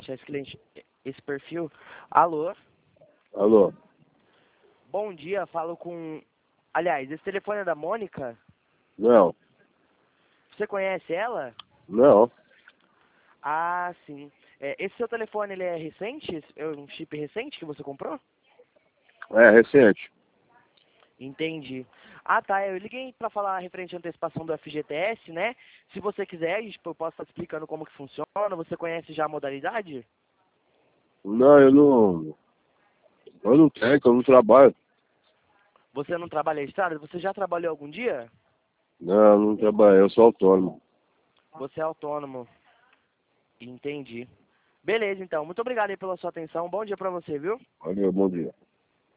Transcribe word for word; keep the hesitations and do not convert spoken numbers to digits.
achar esse cliente, esse perfil. Alô? Alô? Bom dia, falo com... Aliás, esse telefone é da Mônica? Não. Você conhece ela? Não. Ah, sim. É, esse seu telefone, ele é recente? É um chip recente que você comprou? É, recente. Entendi. Ah, tá. Eu liguei para falar referente à antecipação do F G T S, né? Se você quiser, a gente, eu posso estar explicando como que funciona. Você conhece já a modalidade? Não, eu não... Eu não tenho, que eu não trabalho. Você não trabalha estrada? Você já trabalhou algum dia? Não, eu não trabalho, eu sou autônomo. Você é autônomo. Entendi. Beleza, então. Muito obrigado aí pela sua atenção. Bom dia para você, viu? Valeu, bom dia.